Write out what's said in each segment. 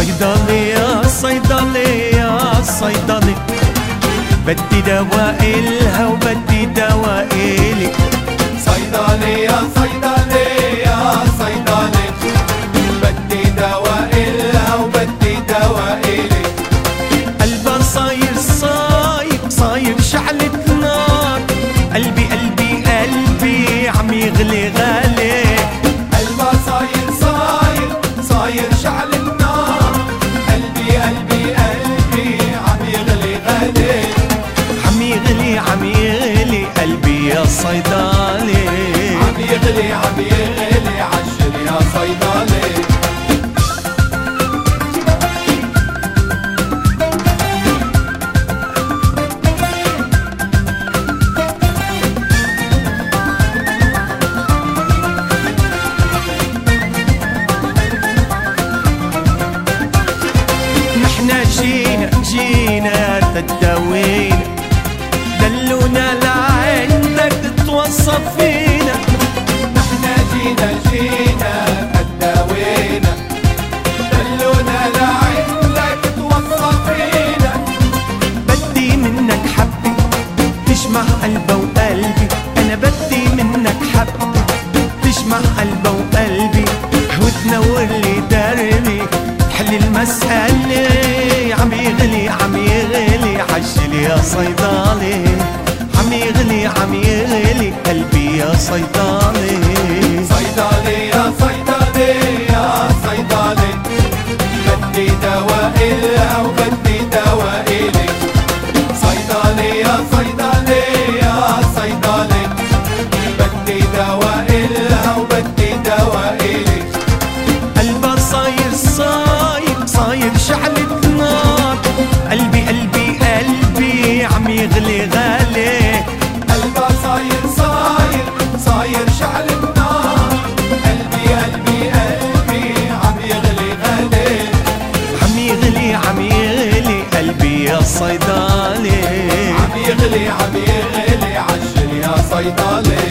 صيدلي يا صيدلي يا صيدلي، بدي دواء إلها وبدي دواء إلي. صيدلي يا صيدلي يا صيدلي، بدي دواء إلها وبدي دواء إلي. قلبها صاير صاير صاير شعلة نار، قلبي قلبي قلبي عم يغلي غالي. قلبها صاير صاير صاير شعلة نار، قلبي قلبي قلبي عم يغلي غالي. عم يغلي عم يغلي قلبي يا صيدلي، عم يغلي عم يغلي عجل يا صيدلي. نحنا جينا تداوينا، دلونا لعندك توصف فينا. نحنا جينا تداوينا، دلونا لعندك توصف فينا. بدي منك حبة تجمع قلبه وقلبي، أنا بدي منك حبة تجمع قلبه وقلبي، وتنور لي دربي تحل المسألة. عم يغلي عم يغلي عجل يا صيدلي، عم يغلي عم يغلي قلبي يا صيدلي. صيدلي يا صيدلي يا صيدلي، بدي دواء إلها وبدي دواء إلي. صيدلي يا صيدلي يا صيدلي، بدي دواء إلها وبدي دواء إلي. قلبها صاير صاير صاير شعلة نار، قلبي قلبي قلبي عم يغلي غالي. قلبها صاير صاير صاير شعلة نار، قلبي قلبي قلبي عم يغلي غالي. عم يغلي عم يغلي قلبي يا صيدلي، عم يغلي عم يغلي عجل يا صيدلي.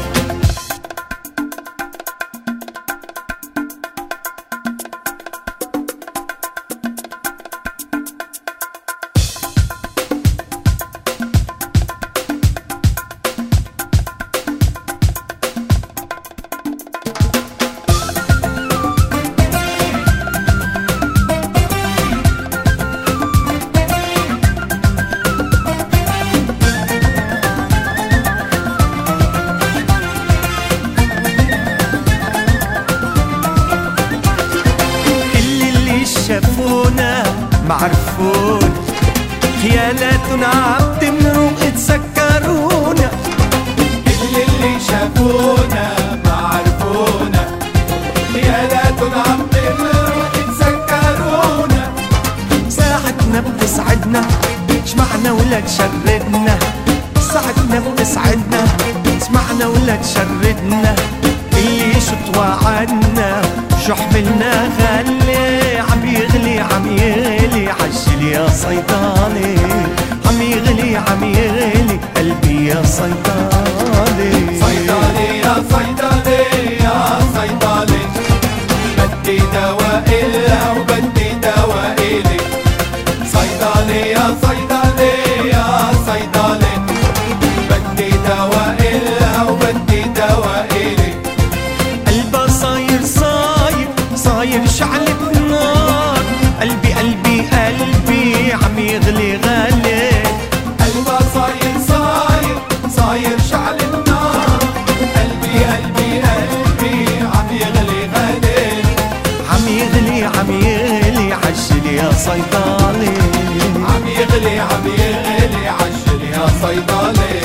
شافونا معرفون، خيالاتنا عم تمرق تسكرونا. كل اللي شافونا معرفونا، خيالاتنا عم تمرق تسكرونا. ساعتنا بتسعدنا جمعنا ولا تشردنا، ساعتنا بتسعدنا سمعنا ولا تشردنا. اللي شو توعدنا شو حملنا غلي، عم يغلي عم يغلي عجل يا صيدلي، عم يغلي عم يغلي قلبي يا صيدلي. صيدلي يا صيدلي يا صيدلي، بدي دواء إلها وبدي دواء إلي. صيدلي يا صيدلي يا صيدلي، بدي دواء إلها وبدي دواء إلي. قلبها صاير صاير صاير شعلة نار، قلبي قلبي قلبي عم يغلي غالي. قلبها صاير صاير صاير شعلة نار، قلبي قلبي قلبي عم يغلي غالي. عم يغلي عم يغلي عجل يا صيدلي، عم يغلي عم يغلي عجل يا صيدلي.